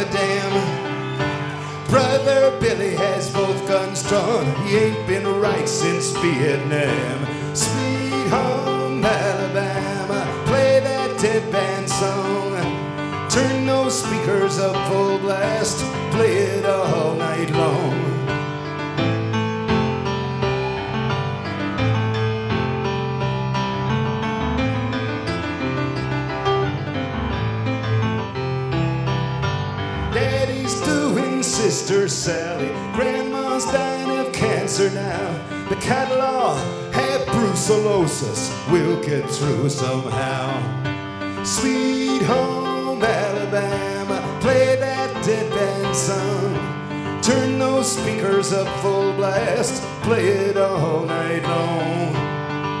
a dam. Brother Billy has both guns drawn. He ain't been right since Vietnam. Sweet home Alabama, play that dead band song. Turn those speakers up full blast, play it all night long. Sister Sally, Grandma's dying of cancer now. The cattle have brucellosis, we'll get through somehow. Sweet home Alabama, play that dead band song. Turn those speakers up full blast, play it all night long.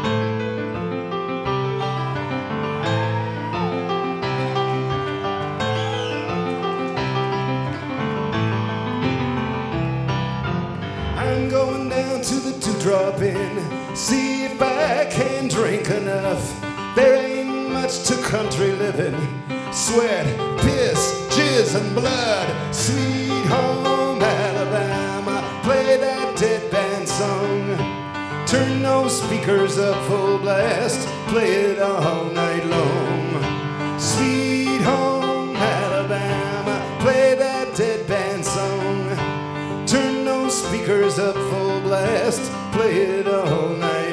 I'm going down to the Two-Drop-In, see if I can drink enough. There ain't much to country living, sweat, piss, jizz, and blood. Sweet home Alabama, play that dead band song. Turn those speakers up full blast, play it all night long. Sweet home Alabama, play that dead band song. Turn those speakers up full blast, play it all night.